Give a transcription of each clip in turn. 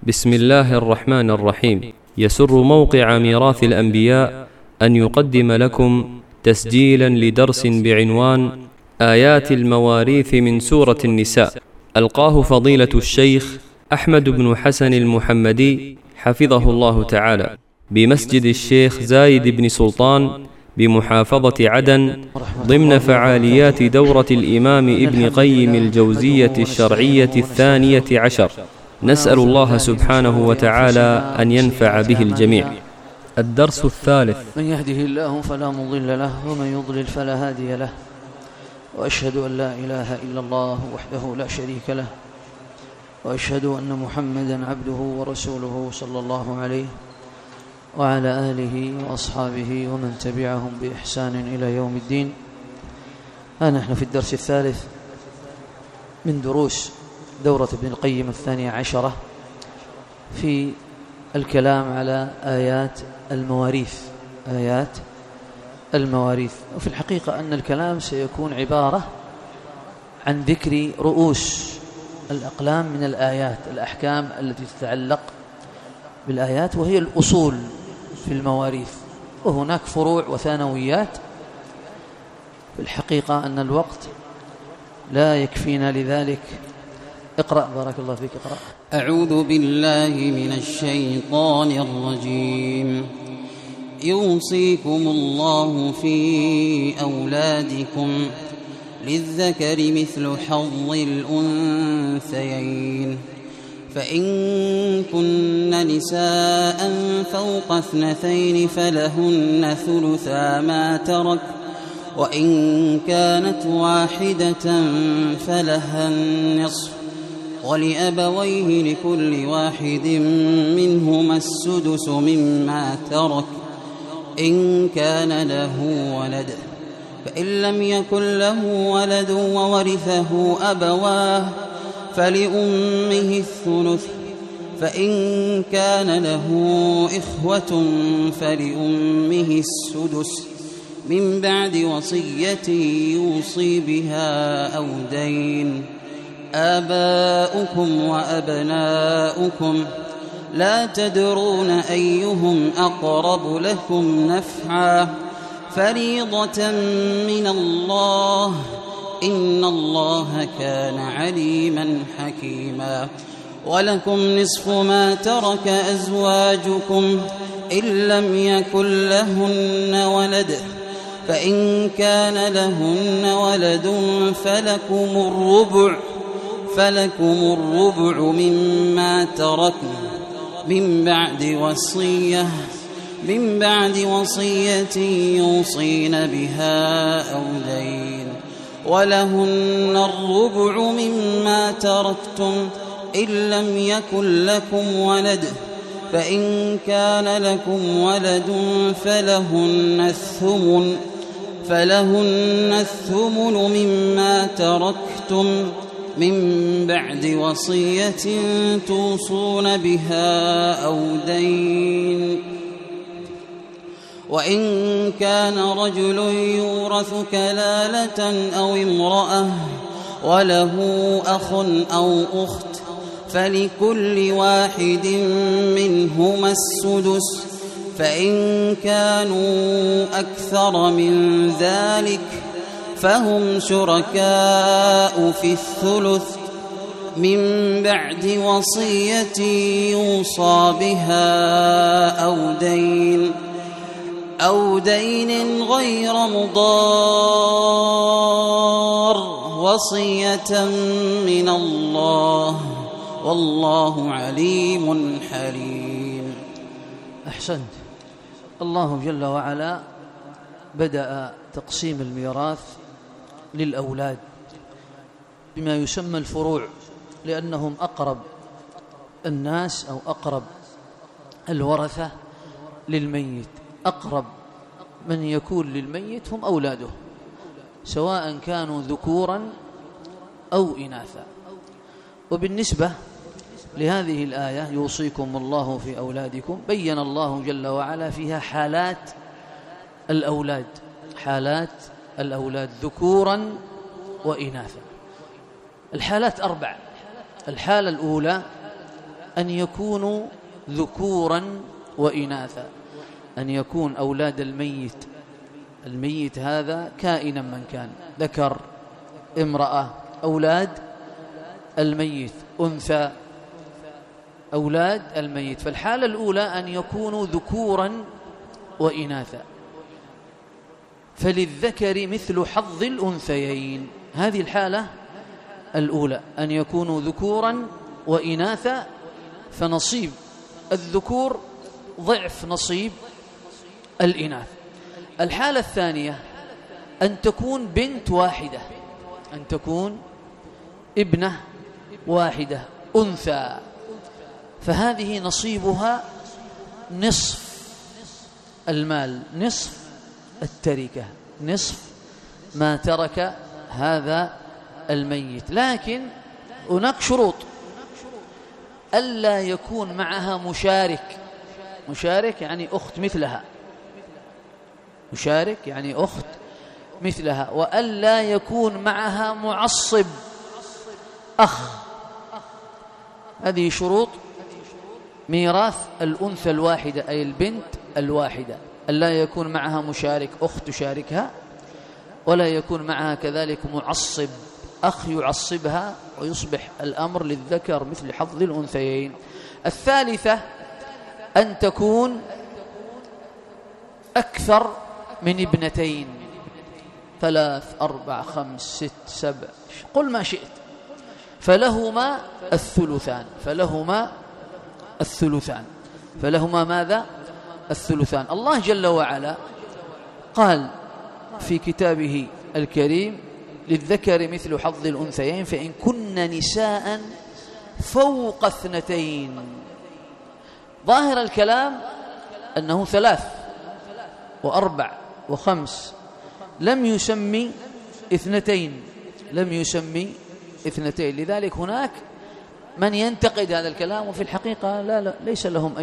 بسم الله الرحمن الرحيم. يسر موقع ميراث الأنبياء أن يقدم لكم تسجيلا لدرس بعنوان آيات المواريث من سورة النساء، ألقاه فضيلة الشيخ أحمد بن حسن المحمدي حفظه الله تعالى بمسجد الشيخ زايد بن سلطان بمحافظة عدن، ضمن فعاليات دورة الإمام ابن قيم الجوزية الشرعية 12. نسأل الله سبحانه وتعالى أن ينفع به الجميع. الدرس 3. من يهده الله فلا مضل له ومن يضلل فلا هادي له، وأشهد أن لا إله إلا الله وحده لا شريك له، وأشهد أن محمدا عبده ورسوله صلى الله عليه وعلى آله وأصحابه ومن تبعهم بإحسان إلى يوم الدين. نحن في الدرس 3 من دروس دورة ابن القيم 12 في الكلام على آيات المواريث. وفي الحقيقة أن الكلام سيكون عبارة عن ذكر رؤوس الأقلام من الآيات، الأحكام التي تتعلق بالآيات، وهي الأصول في المواريث، وهناك فروع وثانويات. في الحقيقة أن الوقت لا يكفينا لذلك. اقرأ بارك الله فيك. اقرأ. أعوذ بالله من الشيطان الرجيم. يوصيكم الله في أولادكم للذكر مثل حظ الأنثيين، فإن كن نساء فوق 2 فلهن ثلثا ما ترك، وإن كانت واحدة فلها النصف، ولأبويه لكل واحد منهما السدس مما ترك إن كان له ولد، فإن لم يكن له ولد وورثه أبواه فلأمه الثلث، فإن كان له إخوة فلأمه السدس من بعد وصية يوصي بها أو دين. آباؤكم وأبناؤكم لا تدرون أيهم أقرب لكم نفعا، فريضة من الله، إن الله كان عليما حكيما. ولكم نصف ما ترك أزواجكم إن لم يكن لهن ولد، فإن كان لهن ولد فلكم الربع مما تركن من بعد وصية يوصين بها أو دين. ولهن الربع مما تركتم إن لم يكن لكم ولد، فإن كان لكم ولد فلهن الثمن مما تركتم من بعد وصية توصون بها أو دين. وإن كان رجل يورث كلالة أو امرأة وله أخ أو أخت فلكل واحد منهما السدس، فإن كانوا أكثر من ذلك فهم شركاء في الثلث من بعد وصية يوصى بها أو دين غير مضار، وصية من الله، والله عليم حليم. أحسنت. الله جل وعلا بدأ تقسيم الميراث للأولاد بما يسمى الفروع، لأنهم أقرب الناس أو أقرب الورثة للميت. أقرب من يكون للميت هم أولاده، سواء كانوا ذكورا أو إناثا. وبالنسبة لهذه الآية يوصيكم الله في أولادكم، بين الله جل وعلا فيها حالات الأولاد ذكورا وإناثا. الحالات 4. الحالة الأولى أن يكونوا ذكورا وإناثا، أن يكون أولاد الميت هذا كائنا من كان، ذكر امرأة، أولاد الميت أنثى، أولاد الميت. فالحالة الأولى أن يكونوا ذكورا وإناثا، فللذكر مثل حظ الأنثيين. هذه الحالة الأولى، أن يكونوا ذكورا وإناثا، فنصيب الذكور ضعف نصيب الإناث. الحالة الثانية أن تكون بنت واحدة، أن تكون ابنة واحدة أنثى، فهذه نصيبها نصف المال، نصف التركة، نصف ما ترك هذا الميت. لكن هناك شروط: ألا يكون معها مشارك يعني أخت مثلها، مشارك يعني أخت مثلها، وألا يكون معها معصب أخ. هذه شروط ميراث الأنثى الواحدة أي البنت الواحدة: ألا يكون معها مشارك أخت تشاركها، ولا يكون معها كذلك معصب أخ يعصبها، ويصبح الأمر للذكر مثل حظ الأنثيين. الثالثة أن تكون أكثر من ابنتين، 3 4 5 6 7، قل ما شئت، فلهما الثلثان، فلهما ماذا؟ الثلثان. الله جل وعلا قال في كتابه الكريم: للذكر مثل حظ الأنثيين فإن كن نساء فوق 2. ظاهر الكلام أنه 3 و4 و5، لم يسمي 2، لذلك هناك من ينتقد هذا الكلام، وفي الحقيقة لا ليس لهم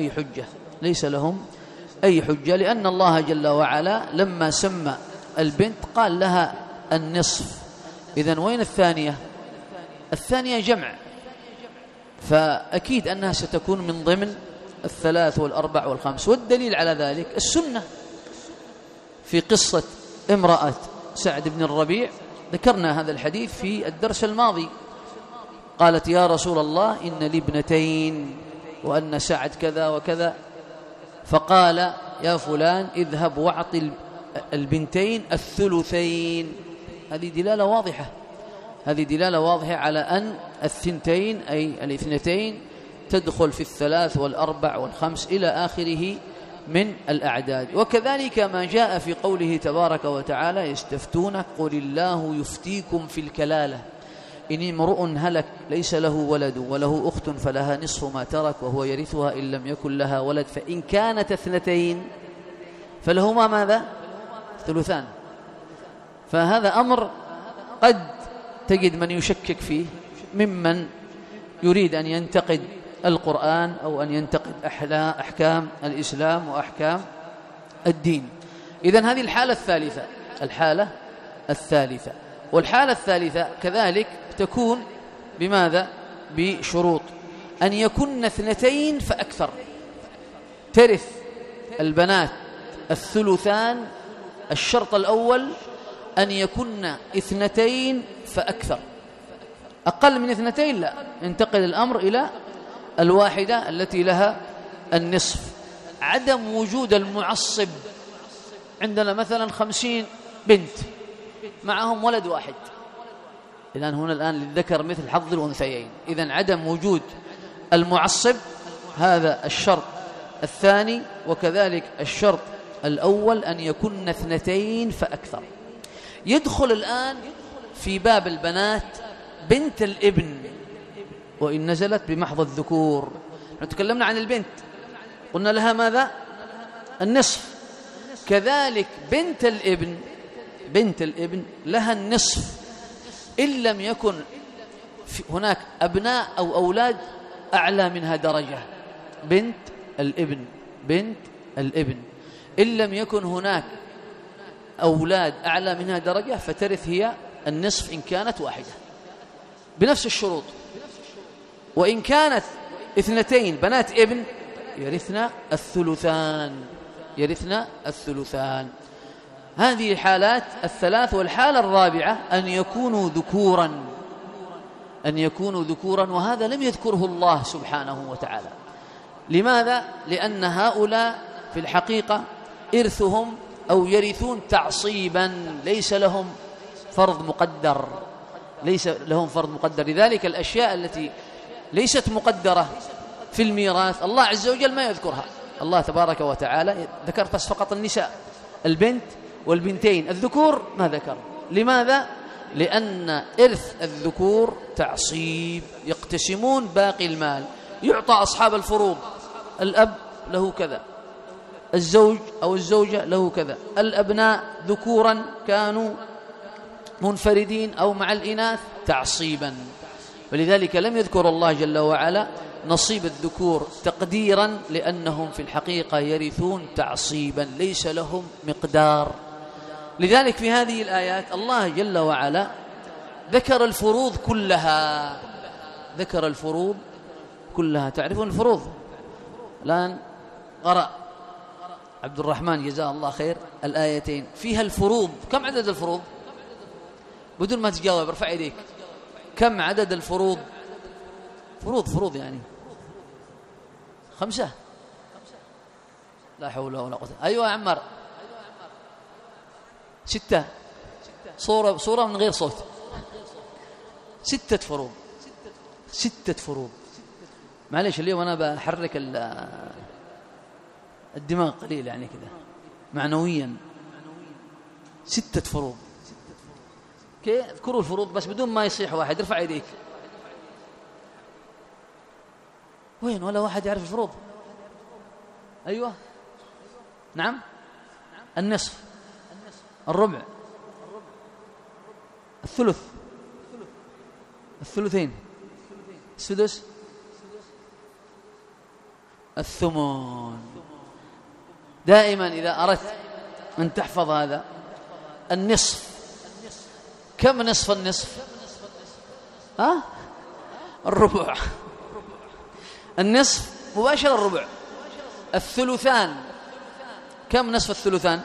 أي حجة، لأن الله جل وعلا لما سمى البنت قال لها النصف. إذن وين الثانية جمع، فأكيد أنها ستكون من ضمن 3 و4 و5. والدليل على ذلك السنة في قصة امرأة سعد بن الربيع، ذكرنا هذا الحديث في الدرس الماضي. قالت: يا رسول الله إن لي ابنتين وأن سعد كذا وكذا، فقال: يا فلان اذهب واعط البنتين الثلثين. هذه دلالة واضحة على أن 2 أي 2 تدخل في 3 و4 و5 إلى آخره من الأعداد. وكذلك ما جاء في قوله تبارك وتعالى: يستفتونك قل الله يفتيكم في الكلالة إن امرؤ هلك ليس له ولد وله أخت فلها نصف ما ترك وهو يرثها إن لم يكن لها ولد فإن كانت 2 فلهما ماذا؟ ثلثان. فهذا أمر قد تجد من يشكك فيه ممن يريد أن ينتقد القرآن أو أن ينتقد أحكام الإسلام وأحكام الدين. إذن هذه الحالة الثالثة. والحالة الثالثة كذلك تكون بماذا؟ بشروط: أن يكن 2 فأكثر، ترث البنات الثلثان. الشرط الأول أن يكن 2 فأكثر، أقل من 2 لا، ينتقل الأمر إلى الواحدة التي لها النصف. عدم وجود المعصب، عندنا مثلا 50 بنت معهم ولد واحد، إذن هنا الآن للذكر مثل حظ الأنثيين. إذن عدم وجود المعصب هذا الشرط الثاني. وكذلك الشرط الأول أن يكن 2 فأكثر. يدخل الآن في باب البنات بنت الابن وإن نزلت بمحض الذكور. تكلمنا عن البنت قلنا لها ماذا؟ النصف. كذلك بنت الابن لها النصف إن لم يكن هناك أبناء أو أولاد أعلى منها درجة. بنت الابن إن لم يكن هناك أولاد أعلى منها درجة فترث هي النصف إن كانت واحدة بنفس الشروط. وإن كانت اثنتين بنات ابن يرثن الثلثان. هذه الحالات الثلاث. والحالة الرابعة أن يكونوا ذكورا، وهذا لم يذكره الله سبحانه وتعالى. لماذا؟ لأن هؤلاء في الحقيقة إرثهم أو يرثون تعصيبا، ليس لهم فرض مقدر. لذلك الأشياء التي ليست مقدرة في الميراث الله عز وجل ما يذكرها. الله تبارك وتعالى ذكر فقط النساء، البنت والبنتين، الذكور ما ذكر. لماذا؟ لأن إرث الذكور تعصيب، يقتسمون باقي المال، يعطى أصحاب الفروض، الأب له كذا، الزوج أو الزوجة له كذا، الأبناء ذكورا كانوا منفردين أو مع الإناث تعصيبا. ولذلك لم يذكر الله جل وعلا نصيب الذكور تقديرا، لأنهم في الحقيقة يرثون تعصيبا ليس لهم مقدار. لذلك في هذه الآيات الله جل وعلا ذكر الفروض كلها. تعرفون الفروض؟ الآن قرأ عبد الرحمن جزاه الله خير الآيتين فيها الفروض. كم عدد الفروض؟ بدون ما تجاوب ارفع يديك. كم عدد الفروض؟ فروض يعني 5. لا حول ولا قوة. أيوة يا عمار 6. صورة من غير صوت. 6 فروض. 6 فروض. معليش اليوم أنا بحرك الدماغ قليل يعني كذا معنويا. 6 فروض. كيف اذكروا الفروض بس بدون ما يصيح واحد. ارفع يديك. وين ولا واحد يعرف الفروض؟ أيوة نعم. النصف، الربع، الثلث، الثلثين، السدس، الثمن. دائما إذا أردت أن تحفظ هذا النصف. كم نصف النصف؟ الربع. النصف مباشر الربع. الثلثان. كم نصف الثلثان؟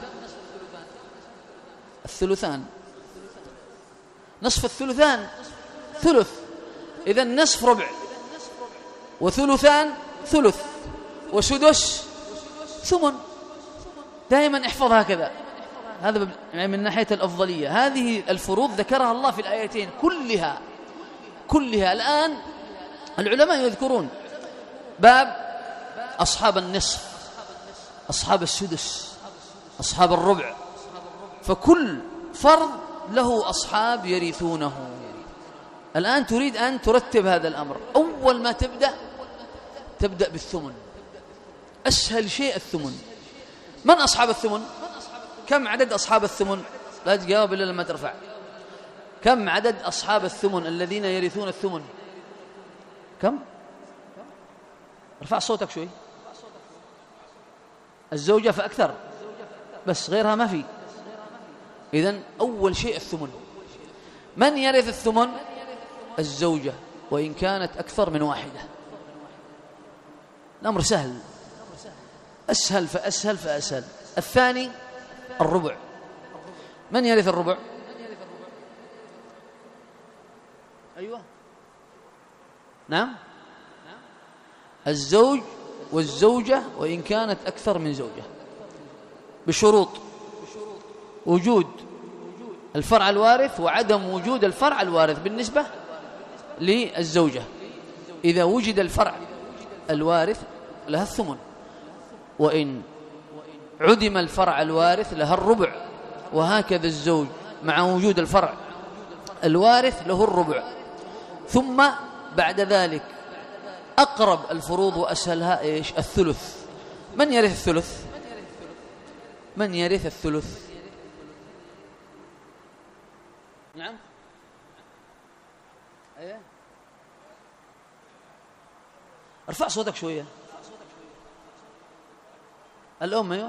نصف الثلثان ثلث. إذا نصف ربع، وثلثان ثلث، وسدس ثمن. دائما احفظ هكذا. هذا من ناحية الأفضلية. هذه الفروض ذكرها الله في الآيتين كلها. الآن العلماء يذكرون باب أصحاب النصف، أصحاب السدس، أصحاب الربع. فكل فرض له أصحاب يرثونه. الآن تريد أن ترتب هذا الأمر. أول ما تبدأ بالثمن. أسهل شيء الثمن. من أصحاب الثمن؟ كم عدد أصحاب الثمن؟ لا تجاوب إلا لما ترفع. كم عدد أصحاب الثمن الذين يرثون الثمن؟ كم؟ ارفع صوتك شوي. الزوجة فأكثر، بس غيرها ما في. إذن أول شيء الثمن. من يرث الثمن؟ الزوجة، وإن كانت أكثر من واحدة. الأمر سهل، أسهل فأسهل. الثاني الربع. من يرث الربع؟ أيوة نعم. الزوج والزوجة وإن كانت أكثر من زوجة، بشروط: وجود الفرع الوارث وعدم وجود الفرع الوارث بالنسبة للزوجة. إذا وجد الفرع الوارث لها الثمن، وإن عدم الفرع الوارث لها الربع، وهكذا الزوج مع وجود الفرع الوارث له الربع. ثم بعد ذلك أقرب الفروض وأسهلها إيش؟ الثلث. من يرث الثلث؟ من يرث الثلث؟ نعم. أيه. ارفع صوتك شوية. الأم. أيوة.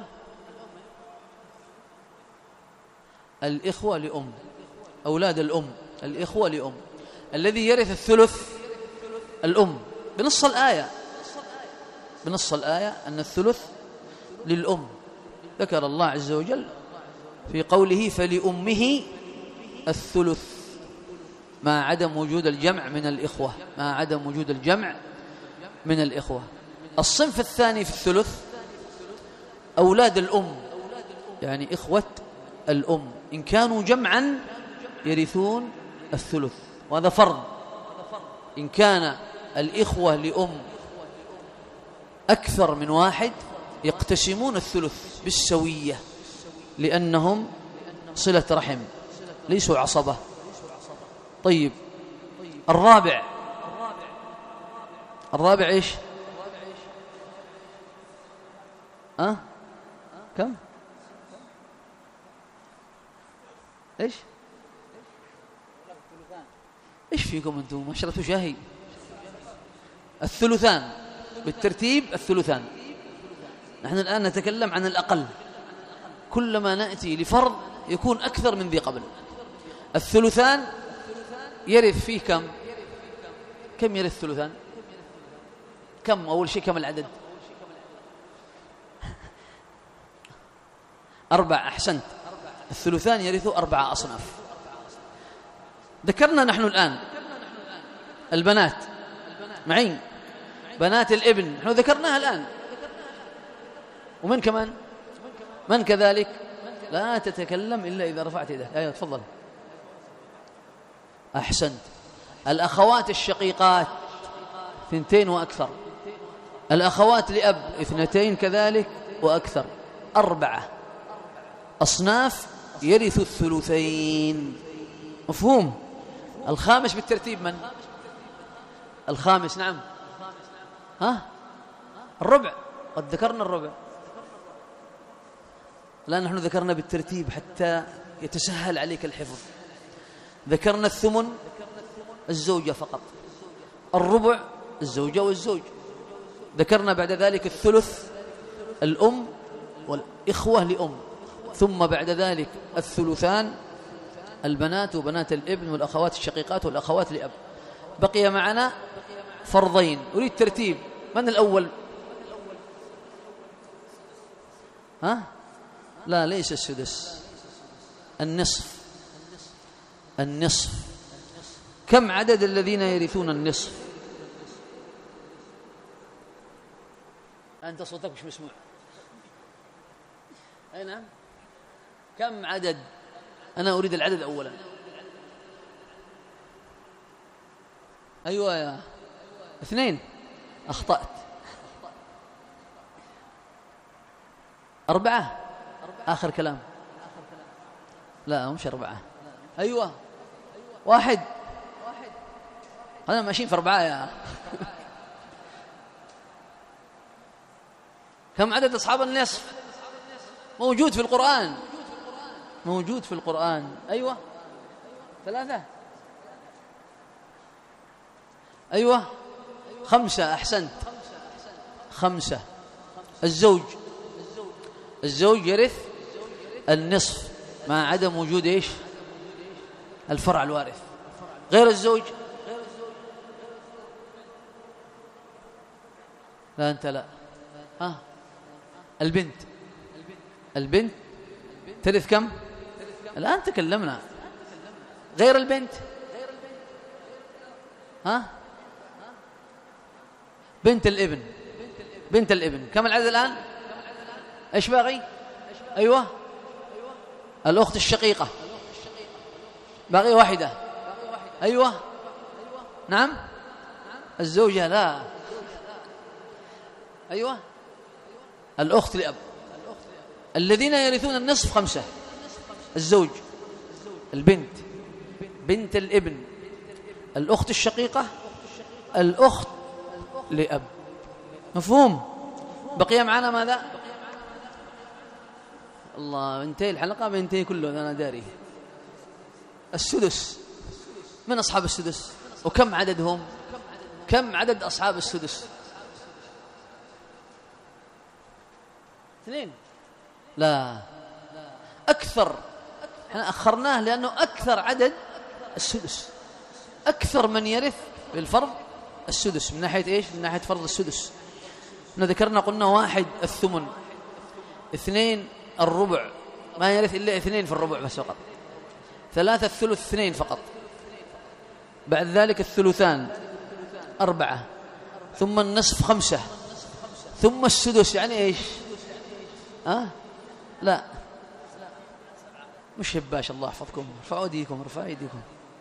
الإخوة لأم، أولاد الأم، الإخوة لأم. الذي يرث الثلث الأم بنص الآية. بنص الآية أن الثلث للأم. ذكر الله عز وجل في قوله فلأمه الثلث، مع عدم وجود الجمع من الإخوة، مع عدم وجود الجمع من الإخوة. الصنف الثاني في الثلث أولاد الأم، يعني إخوة الأم، إن كانوا جمعا يرثون الثلث، وهذا فرض. إن كان الإخوة لأم أكثر من واحد يقتسمون الثلث بالسوية، لأنهم صلة رحم ليسوا عصبة. طيب الرابع إيش؟ كم؟ إيش فيكم أنتم؟ ما شربتوا شاهي؟ الثلثان بالترتيب، الثلثان. نحن الآن نتكلم عن الأقل، كلما نأتي لفرض يكون أكثر من ذي قبل. الثلثان يرث فيه كم يرث الثلثان؟ كم؟ أول شيء كم العدد؟ 4. أحسنت. الثلثان يرثوا 4 أصناف. ذكرنا نحن الآن البنات معين، بنات الابن نحن ذكرناها الآن. ومن كمان؟ من كذلك؟ لا تتكلم إلا إذا رفعت يدك. أيوة تفضل. أحسنت. الأخوات الشقيقات 2 وأكثر. الأخوات لأب 2 كذلك وأكثر. 4 أصناف يرث الثلثين. مفهوم؟ الخامس بالترتيب من؟ الخامس نعم الربع. قد ذكرنا الربع، لا نحن ذكرنا بالترتيب حتى يتسهل عليك الحفظ. ذكرنا الثمن الزوجة فقط، الربع الزوجة والزوج. ذكرنا بعد ذلك الثلث الأم والإخوة لأم، ثم بعد ذلك الثلثان البنات وبنات الابن والأخوات الشقيقات والأخوات لأب. بقي معنا فرضين. أريد ترتيب. من الأول؟ لا ليس السدس، النصف. كم عدد الذين يرثون النصف؟ أنت صوتك مش مسموع. أي نعم. كم عدد؟ أنا أريد العدد أولا. أيوة يا 2. أخطأت. 4 آخر كلام. لا مش 4. أيوة 1. أنا ماشيين في 4 يا كم عدد أصحاب النصف؟ موجود في القرآن، موجود في القرآن. أيوة 3. أيوة 5. أحسنت 5. الزوج يرث النصف مع عدم وجود إيش؟ الفرع الوارث. غير الزوج؟ لا أنت لا. البنت ترث كم؟ الآن تكلمنا. غير البنت؟ بنت الابن كم العدد الآن؟ إيش باقي؟ أيوة الأخت الشقيقة باقي 1. أيوة نعم. الزوجة لا. أيوة الأخت لأب. الذين يرثون النصف 5: الزوج، البنت، بنت الابن، الأخت الشقيقة، الأخت لأب. مفهوم؟ بقي معنا ماذا؟ الله انتهي الحلقة بينتهي كله أنا داري. السدس. من أصحاب السدس؟ وكم عددهم؟ كم عدد أصحاب السدس؟ 2. لا أكثر. احنا أخرناه لأنه أكثر عدد السدس، أكثر من يرث بالفرض السدس. من ناحية إيش؟ من ناحية فرض السدس. ذكرنا قلنا 1 الثمن، 2 الربع، ما يرث إلا 2 في الربع بس فقط، 3 الثلث 2 فقط، بعد ذلك الثلثان 4، ثم النصف 5، ثم السدس. يعني إيش؟ لا مش هباش، الله يحفظكم، ارفعوا ايديكم، ارفعوا ايديكم،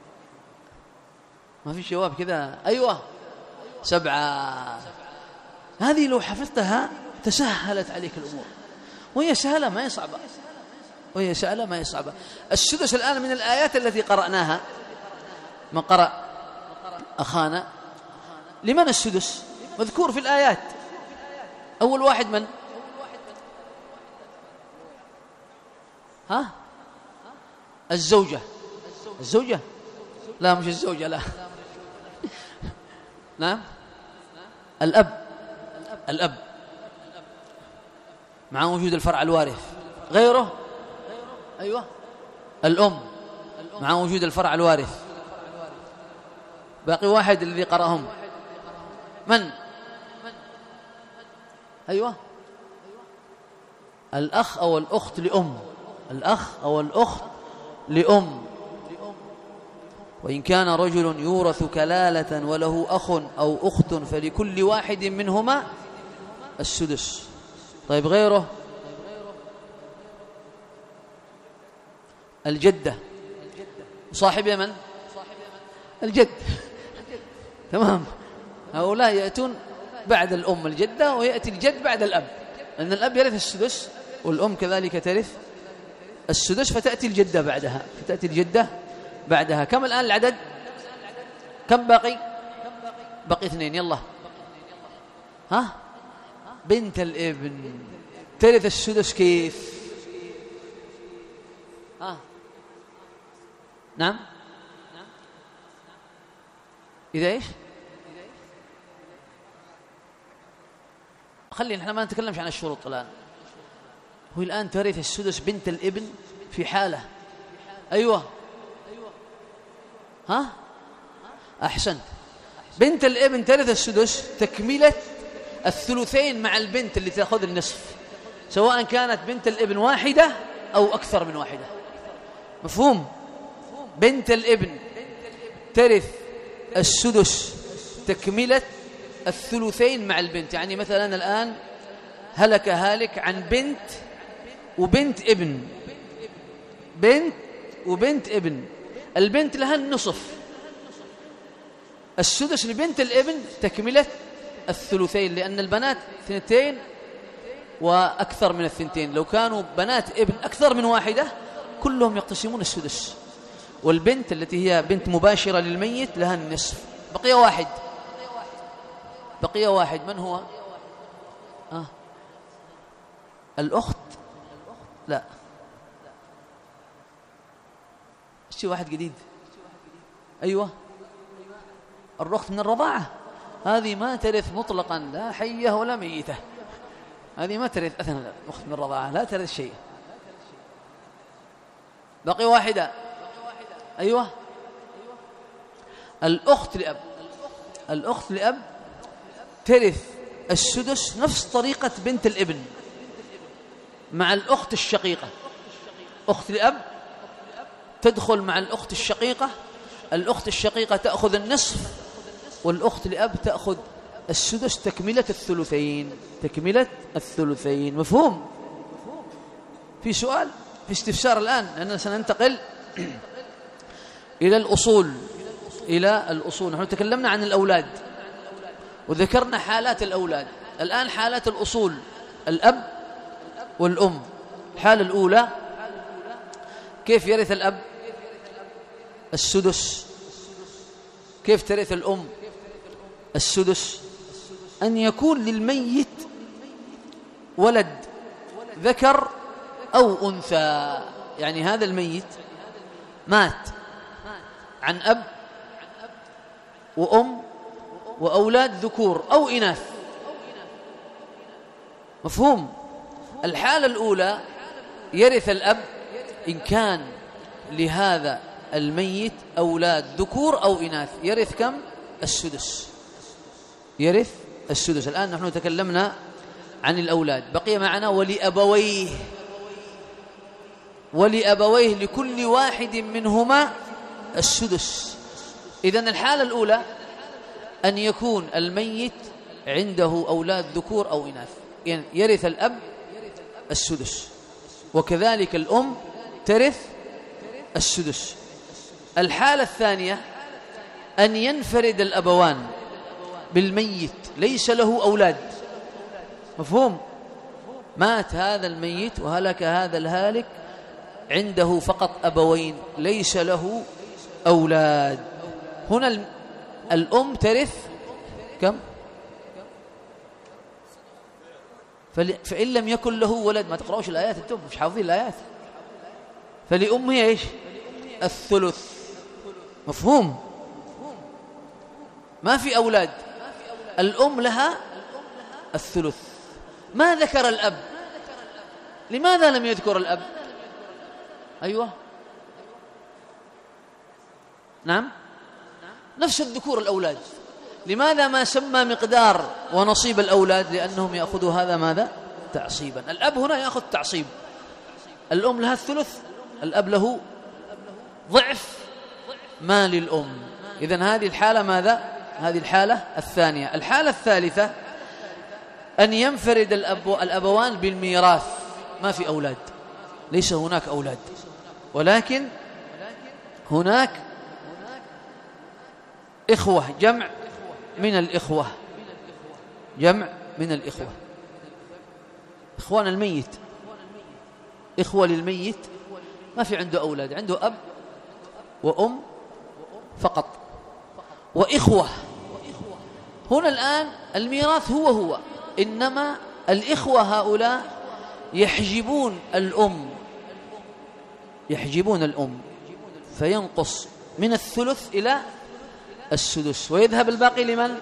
ما في جواب كذا. أيوة 7. هذه لو حفظتها تسهلت عليك الأمور، وهي سهلة ما هي صعبة، وهي سهلة ما هي صعبة. السدس الآن من الآيات التي قرأناها، من قرأ أخانا لمن السدس؟ مذكور في الآيات. أول واحد من؟ الزوجة. الزوجة؟ لا مش الزوجة، لا. نعم الأب. الأب مع وجود الفرع الوارث. غيره؟ أيوة الأم مع وجود الفرع الوارث. باقي واحد الذي قرأهم من؟ أيوة الأخ أو الأخت لأم. الأخ أو الأخت لأم. وإن كان رجل يورث كلالة وله أخ أو أخت فلكل واحد منهما السدس. طيب غيره؟ الجدة صاحبها من؟ الجد. تمام. هؤلاء يأتون بعد الأم الجدة، ويأتي الجد بعد الأب، لأن الأب يرث السدس والأم كذلك ترث السدس، فتأتي الجدة بعدها، فتأتي الجدة بعدها. كم الآن العدد؟ كم باقي؟ باقي 2. يلا بنت الابن ترث السدس كيف؟ نعم إذا إيش؟ خلينا نحن ما نتكلمش عن الشروط الآن. هو الآن ترث السدس بنت الابن في حالة. أيوة أحسنت. بنت الابن ترث السدس تكملة الثلثين مع البنت اللي تأخذ النصف، سواء كانت بنت الابن واحدة أو أكثر من واحدة. مفهوم؟ بنت الابن ترث السدس تكملة الثلثين مع البنت. يعني مثلا الآن هلك هالك عن بنت وبنت ابن، بنت وبنت ابن، البنت لها النصف، السدس لبنت الابن تكملة الثلثين، لأن البنات 2 وأكثر من 2. لو كانوا بنات ابن أكثر من واحدة كلهم يقتسمون السدس، والبنت التي هي بنت مباشرة للميت لها النصف. بقي واحد. بقي واحد من هو؟ الأخت؟ لا، شيء واحد جديد. أيوة الأخت من الرضاعة، هذه ما ترث مطلقا، لا حية ولا ميتة، هذه ما ترث أثناء الأخت من الرضاعة، لا ترث شيء. بقي واحدة. أيوة الأخت لأب. الأخت لأب ترث السدس نفس طريقة بنت الابن مع الأخت الشقيقة. أخت لأب تدخل مع الأخت الشقيقة، الأخت الشقيقة تأخذ النصف، والأخت لأب تأخذ السدس تكملة الثلثين. تكملة الثلثين. مفهوم؟ في سؤال، في استفسار الآن، لأننا سننتقل إلى الأصول. إلى الأصول. نحن تكلمنا عن الأولاد وذكرنا حالات الأولاد، الآن حالات الأصول: الأب والأم. الحالة الأولى كيف يرث الأب السدس؟ كيف ترث الأم السدس؟ أن يكون للميت ولد ذكر أو أنثى. يعني هذا الميت مات عن أب وأم وأولاد ذكور أو إناث. مفهوم؟ الحالة الأولى يرث الأب إن كان لهذا الميت أولاد ذكور أو إناث. يرث كم؟ السدس. يرث السدس. الآن نحن تكلمنا عن الأولاد. بقي معنا ولأبويه لكل واحد منهما السدس. إذن الحالة الأولى أن يكون الميت عنده أولاد ذكور أو إناث، يعني يرث الأب السدس، وكذلك الأم ترث السدس. الحالة الثانية أن ينفرد الأبوان بالميت، ليس له أولاد. مفهوم؟ مات هذا الميت وهلك هذا الهالك، عنده فقط أبوين، ليس له أولاد. هنا الأم ترث كم؟ فإن لم يكن له ولد، ما تقرأوش الآيات أنتم مش حافظين الآيات، فلأمه إيش؟ الثلث. مفهوم؟ ما في أولاد، الأم لها الثلث. ما ذكر الأب، لماذا لم يذكر الأب؟ أيوة نعم، نفس الذكور الأولاد. لماذا ما سمى مقدار ونصيب الأولاد؟ لأنهم يأخذوا هذا ماذا؟ تعصيبا. الأب هنا يأخذ تعصيب، الأم لها الثلث، الأب له ضعف ما للأم. إذن هذه الحالة ماذا؟ هذه الحالة الثانية. الحالة الثالثة أن ينفرد الأبوان بالميراث، ما في أولاد، ليس هناك أولاد، ولكن هناك إخوة، جمع من الإخوة، جمع من الإخوة، إخوان الميت، إخوة للميت ما في عنده أولاد، عنده أب وأم فقط وإخوة. هنا الآن الميراث هو، إنما الإخوة هؤلاء يحجبون الأم، فينقص من الثلث إلى السدس، ويذهب الباقي لمن؟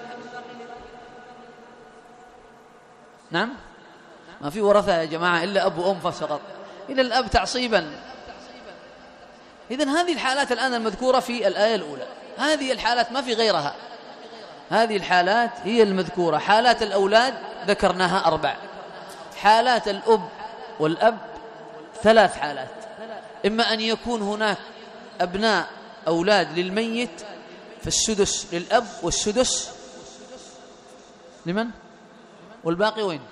نعم، ما في ورثة يا جماعة إلا أب وأم فقط، إلى الأب تعصيبا. إذن هذه الحالات الآن المذكورة في الآية الأولى، هذه الحالات ما في غيرها، هذه الحالات هي المذكورة. حالات الأولاد ذكرناها 4، حالات الأب والأب 3 حالات. إما أن يكون هناك أبناء أولاد للميت فالسدس للأب والسدس لمن؟ والباقي وين؟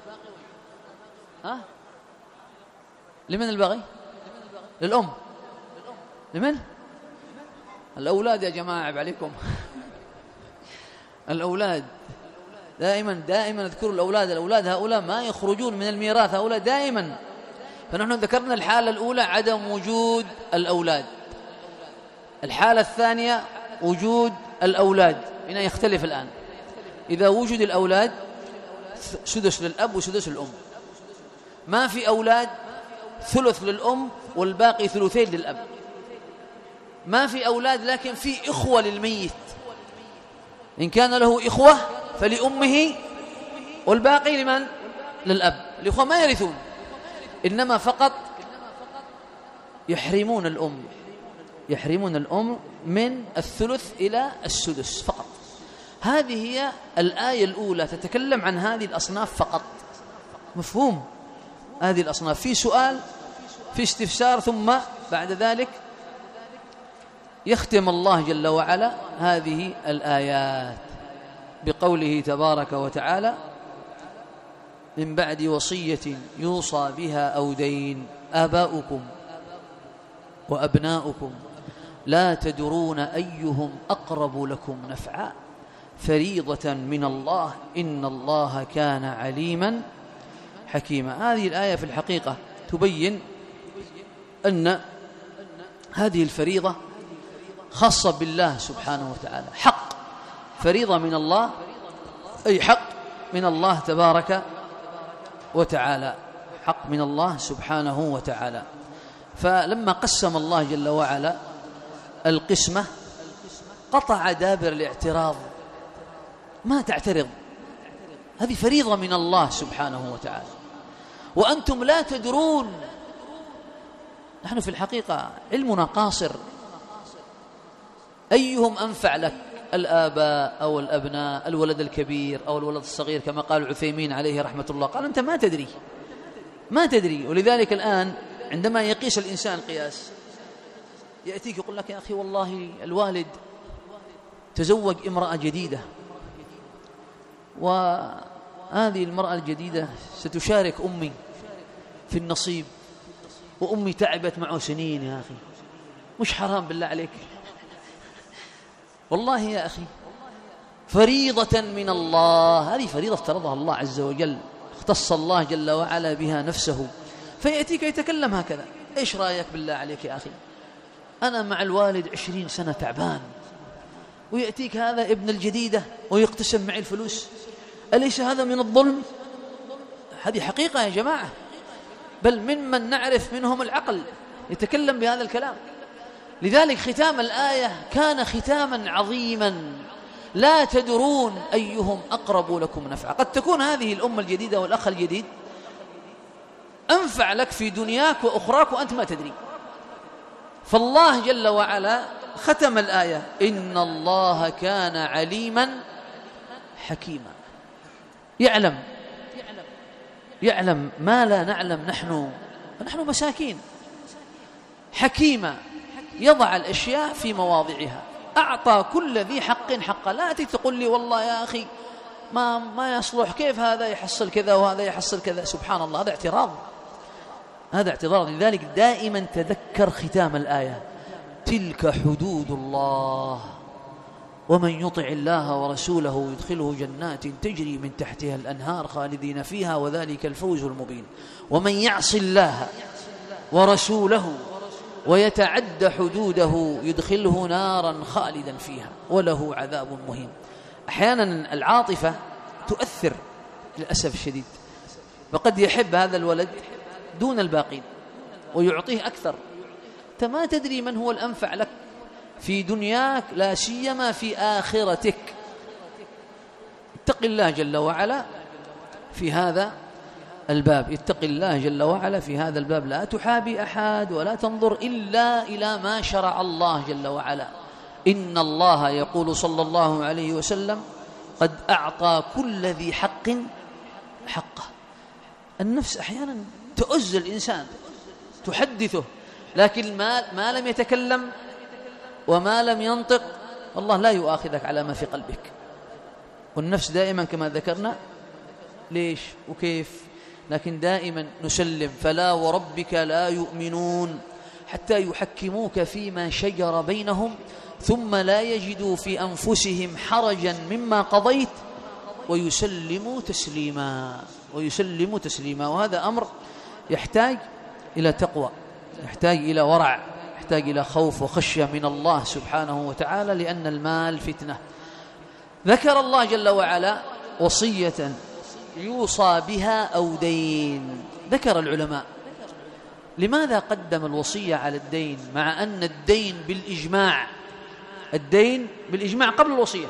لمن الباقي؟ للأم. لمن؟ الأولاد يا جماعة، عيب عليكم. الأولاد دائما اذكروا الأولاد هؤلاء ما يخرجون من الميراث، هؤلاء دائما. فنحن ذكرنا الحالة الأولى عدم وجود الأولاد، الحالة الثانية وجود الأولاد. هنا يختلف الآن، إذا وجد الأولاد سدس للأب وسدس للأم، ما في أولاد ثلث للأم والباقي ثلثين للأب، ما في أولاد لكن في إخوة للميت، إن كان له إخوة فلأمه والباقي لمن؟ للأب. الإخوة ما يرثون، إنما فقط يحرمون الأم من الثلث إلى السدس فقط. هذه هي الآية الأولى، تتكلم عن هذه الأصناف فقط. مفهوم؟ هذه الأصناف. في سؤال، في استفسار، ثم بعد ذلك يختم الله جل وعلا هذه الآيات بقوله تبارك وتعالى: من بعد وصية يوصى بها أو دين آباؤكم وأبناؤكم لا تدرون أيهم أقرب لكم نفعا فريضة من الله إن الله كان عليما حكيما. هذه الآية في الحقيقة تبين أن هذه الفريضة خاصة بالله سبحانه وتعالى، حق، فريضة من الله، أي حق من الله تبارك وتعالى، حق من الله سبحانه وتعالى. فلما قسم الله جل وعلا القسمة قطع دابر الاعتراض، ما تعترض، هذه فريضة من الله سبحانه وتعالى، وأنتم لا تدرون. نحن في الحقيقة علمنا قاصر، أيهم أنفع لك الآباء أو الأبناء، الولد الكبير أو الولد الصغير، كما قال عثيمين عليه رحمة الله، قال أنت ما تدري. ولذلك الآن عندما يقيس الإنسان قياس، يأتيك يقول لك يا أخي والله الوالد تزوج امرأة جديدة، وهذه المرأة الجديدة ستشارك أمي في النصيب، وأمي تعبت معه سنين يا أخي، مش حرام بالله عليك؟ والله يا أخي فريضة من الله، هذه فريضة افترضها الله عز وجل، اختص الله جل وعلا بها نفسه، فيأتيك يتكلم هكذا. إيش رأيك بالله عليك يا أخي؟ أنا مع الوالد 20 سنة تعبان، ويأتيك هذا ابن الجديدة ويقتسم معي الفلوس، أليس هذا من الظلم؟ هذه حقيقة يا جماعة، بل ممن نعرف منهم العقل يتكلم بهذا الكلام. لذلك ختام الآية كان ختاما عظيما، لا تدرون أيهم أقرب لكم نفعا. قد تكون هذه الأمة الجديدة والأخ الجديد أنفع لك في دنياك وأخراك وأنت ما تدري. فالله جل وعلا ختم الآية إن الله كان عليما حكيما، يعلم ما لا نعلم نحن مساكين، حكيما يضع الأشياء في مواضعها، أعطى كل ذي حق حقه. لا تقول لي والله يا أخي ما يصلح، كيف هذا يحصل كذا وهذا يحصل كذا؟ سبحان الله، هذا اعتراض. لذلك دائما تذكر ختام الآية، تلك حدود الله ومن يطع الله ورسوله يدخله جنات تجري من تحتها الأنهار خالدين فيها وذلك الفوز المبين، ومن يعص الله ورسوله ويتعد حدوده يدخله نارا خالدا فيها وله عذاب مهين. أحيانا العاطفة تؤثر للأسف الشديد، فقد يحب هذا الولد دون الباقين ويعطيه أكثر، أنت ما تدري من هو الأنفع لك في دنياك لا سيما في آخرتك. اتق الله جل وعلا في هذا الباب، اتق الله جل وعلا في هذا الباب، لا تحابي أحد ولا تنظر إلا إلى ما شرع الله جل وعلا. إن الله يقول صلى الله عليه وسلم قد أعطى كل ذي حق حقه. النفس أحيانا تؤز الإنسان تحدثه، لكن ما لم يتكلم وما لم ينطق والله لا يؤاخذك على ما في قلبك. والنفس دائما كما ذكرنا ليش وكيف، لكن دائما نسلم. فلا وربك لا يؤمنون حتى يحكموك فيما شجر بينهم ثم لا يجدوا في أنفسهم حرجا مما قضيت ويسلموا تسليما. وهذا أمر يحتاج إلى تقوى، يحتاج إلى ورع، يحتاج إلى خوف وخشية من الله سبحانه وتعالى، لأن المال فتنة. ذكر الله جل وعلا وصية يوصى بها أو دين. ذكر العلماء لماذا قدم الوصية على الدين، مع أن الدين بالإجماع قبل الوصية.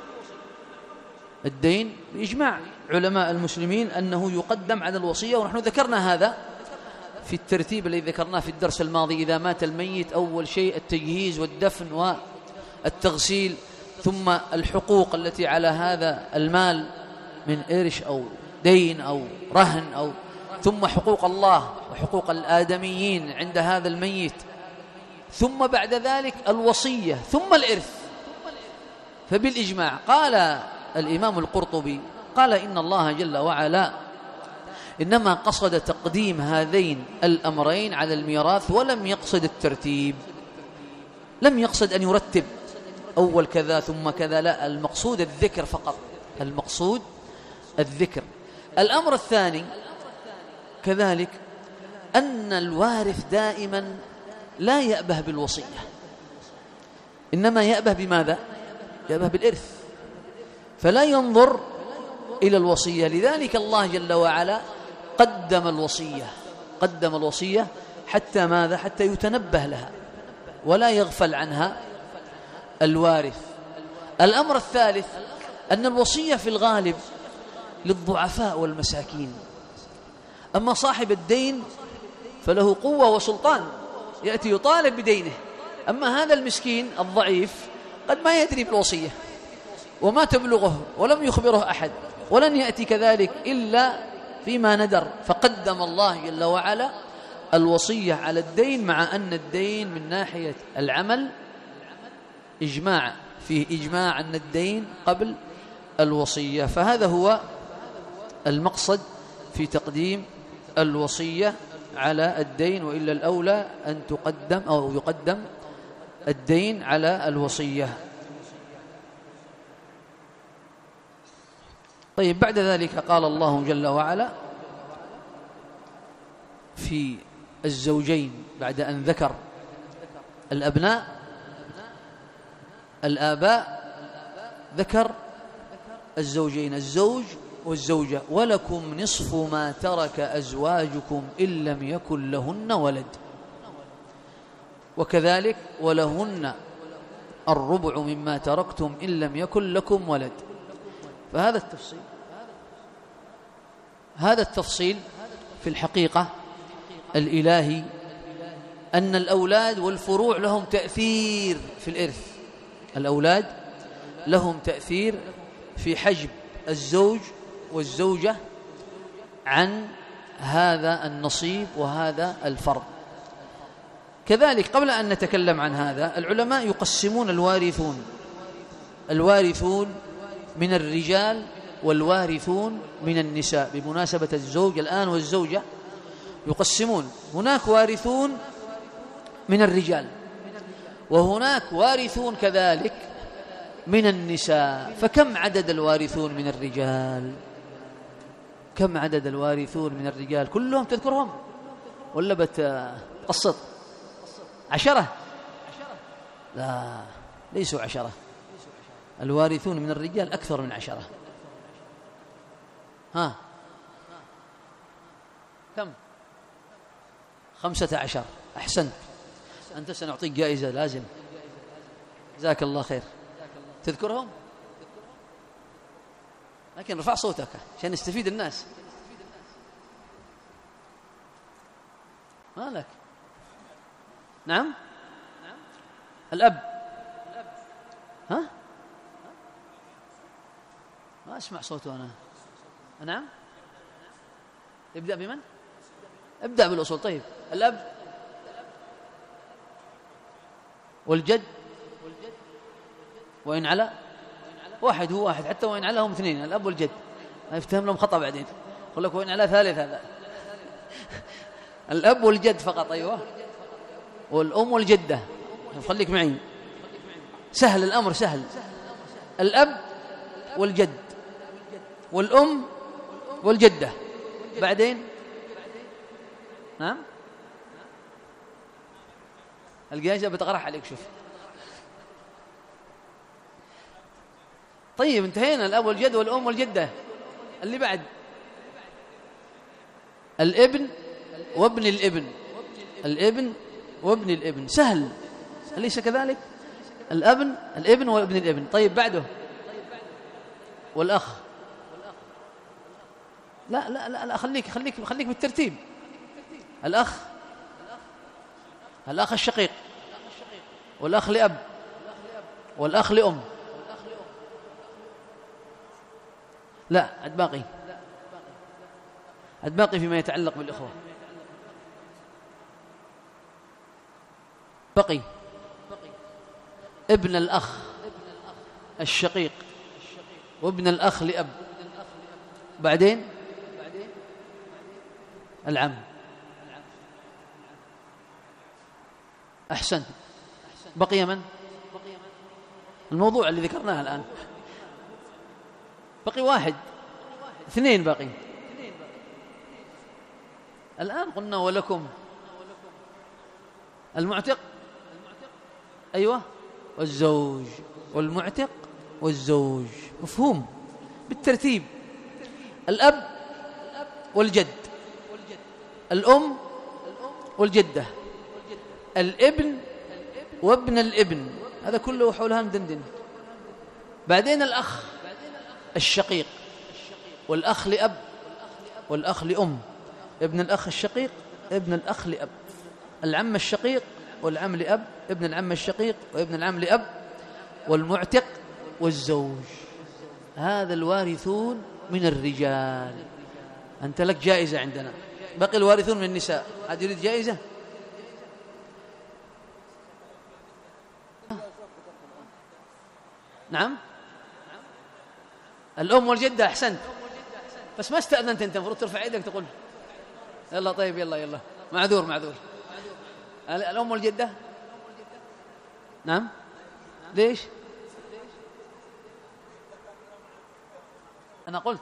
الدين بإجماع علماء المسلمين أنه يقدم على الوصية، ونحن ذكرنا هذا في الترتيب الذي ذكرناه في الدرس الماضي. إذا مات الميت أول شيء التجهيز والدفن والتغسيل، ثم الحقوق التي على هذا المال من إرش أو دين أو رهن ثم حقوق الله وحقوق الآدميين عند هذا الميت، ثم بعد ذلك الوصية، ثم الإرث. فبالإجماع قال الإمام القرطبي قال إن الله جل وعلا إنما قصد تقديم هذين الأمرين على الميراث ولم يقصد الترتيب، لم يقصد أن يرتب أول كذا ثم كذا، لا، المقصود الذكر فقط، المقصود الذكر. الأمر الثاني كذلك أن الوارث دائما لا يأبه بالوصية، إنما يأبه بماذا؟ يأبه بالإرث، فلا ينظر إلى الوصية. لذلك الله جل وعلا قدم الوصية حتى ماذا؟ حتى يتنبه لها ولا يغفل عنها الوارث. الأمر الثالث أن الوصية في الغالب للضعفاء والمساكين، أما صاحب الدين فله قوة وسلطان يأتي يطالب بدينه، أما هذا المسكين الضعيف قد ما يدري بالوصية وما تبلغه ولم يخبره أحد، ولن يأتي كذلك إلا فيما ندر، فقدم الله جل وعلا الوصية على الدين، مع أن الدين من ناحية العمل إجماع، فيه إجماع أن الدين قبل الوصية. فهذا هو المقصد في تقديم الوصية على الدين، وإلا الأولى أن تقدم أو يقدم الدين على الوصية. طيب، بعد ذلك قال الله جل وعلا في الزوجين بعد أن ذكر الأبناء الآباء، ذكر الزوجين الزوج والزوجة: ولكم نصف ما ترك أزواجكم إن لم يكن لهن ولد، وكذلك ولهن الربع مما تركتم إن لم يكن لكم ولد. فهذا التفصيل في الحقيقة الإلهي أن الأولاد والفروع لهم تأثير في الإرث، الأولاد لهم تأثير في حجب الزوج والزوجة عن هذا النصيب وهذا الفرض. كذلك قبل أن نتكلم عن هذا، العلماء يقسمون الوارثون من الرجال والوارثون من النساء، بمناسبة الزوج الآن والزوجة يقسمون: هناك وارثون من الرجال وهناك وارثون كذلك من النساء. فكم عدد الوارثون من الرجال؟ كم عدد الوارثون من الرجال؟ كلهم تذكرهم ولا بتقسط؟ 10؟ لا، ليسوا 10. الوارثون من الرجال أكثر من 10. كم؟ 15. أحسنت، أنت سنعطيك جائزة لازم، جزاك الله خير. تذكرهم؟ لكن رفع صوتك عشان يستفيد الناس. مالك؟ نعم؟ الأب؟ ما أسمع صوته أنا. نعم؟ ابدأ بمن؟ ابدأ بالأصول. طيب، الأب والجد وإن على واحد، هو واحد، حتى وإن على هم 2، الأب والجد. ما يفتهم لهم خطأ بعدين، يقول لك وإن على 3. لا، الأب والجد فقط. أيوة، والأم والجدة. خليك معي، سهل الأمر، سهل. الأب والجد والأم والجدة، بعدين نعم الجائزة بتقرح عليك. شوف، طيب انتهينا. الأب والجد والأم والجدة. اللي بعد الابن وابن الابن، الابن وابن الابن. سهل، أليس كذلك؟ الابن وابن الابن. طيب، بعده والأخ. لا لا لا, لا. خليك بالترتيب. الأخ الشقيق، والأخ لأب، والأخ لأم. لا، باقي فيما يتعلق بالإخوة. بقي ابن الأخ الشقيق وابن الأخ لأب، بعدين العم. أحسنت. بقي من؟ الموضوع اللي ذكرناه الآن بقي 1، 2 باقي. الآن قلنا ولكم المعتق، أيوة، والزوج، والمعتق والزوج. مفهوم؟ بالترتيب: الأب والجد، الأم والجدة، الابن وابن الابن، هذا كله حولها ندندن. بعدين الأخ الشقيق، والأخ لأب، والأخ لأم، ابن الأخ الشقيق، ابن الأخ لأب، العم الشقيق والعم لأب، ابن العم الشقيق وابن العم لأب، والمعتق والزوج، هذا الوارثون من الرجال. أنت لك جائزة عندنا. بقي الوارثون من النساء. أحد يريد جائزة؟ نعم، الأم والجدة. أحسنت، بس ما استأذنت أنت، المفروض ترفع يدك تقول يلا. طيب يلا معذور. الأم والجدة. نعم، ليش؟ أنا قلت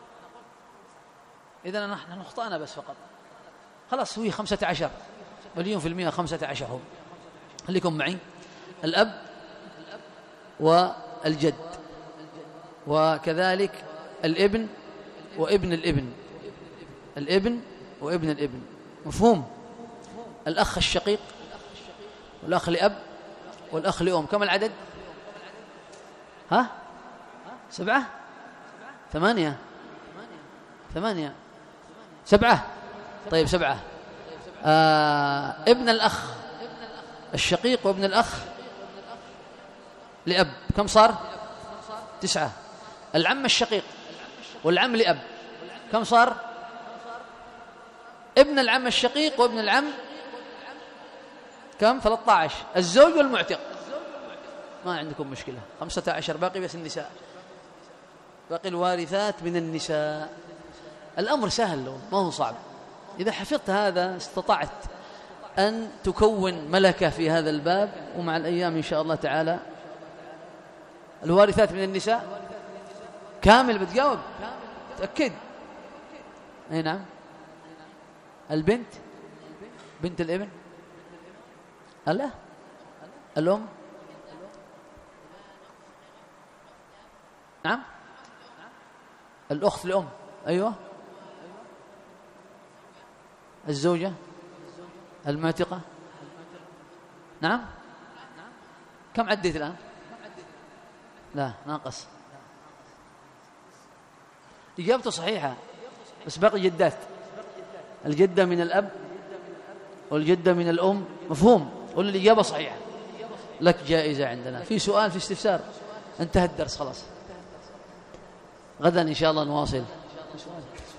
إذا نحن أخطأنا بس فقط. خلاص، هو 15 مليون في المئة، 15 هم. خليكم معي. الأب والجد، وكذلك الابن وابن الابن، الابن وابن الابن. مفهوم؟ الأخ الشقيق والأخ لأب والأخ لأم. كم العدد؟ 7 8 7. طيب 7. ابن الأخ الشقيق وابن الأخ لأب كم صار؟ 9. العم الشقيق والعم لأب كم صار؟ ابن العم الشقيق وابن العم كم؟ 13. الزوج والمعتق ما عندكم مشكلة، 15. باقي بس النساء، باقي الوارثات من النساء. الأمر سهل ما هو صعب. إذا حفظت هذا استطعت أن تكون ملكة في هذا الباب، ومع الأيام إن شاء الله تعالى. الوارثات من النساء كامل بتجاوب، تأكد. أي نعم. البنت، بنت الابن، ألا الأم. نعم، الأخت لأم. أيوة، الزوجة، المعتقة. نعم. كم عديت الآن؟ لا، ناقص. إجابته صحيحة بس باقي جدات. الجدة من الأب والجدة من الأم. مفهوم؟ قول الإجابة صحيحة، لك جائزة عندنا. في سؤال، في استفسار؟ انتهى الدرس خلاص. غدا إن شاء الله نواصل.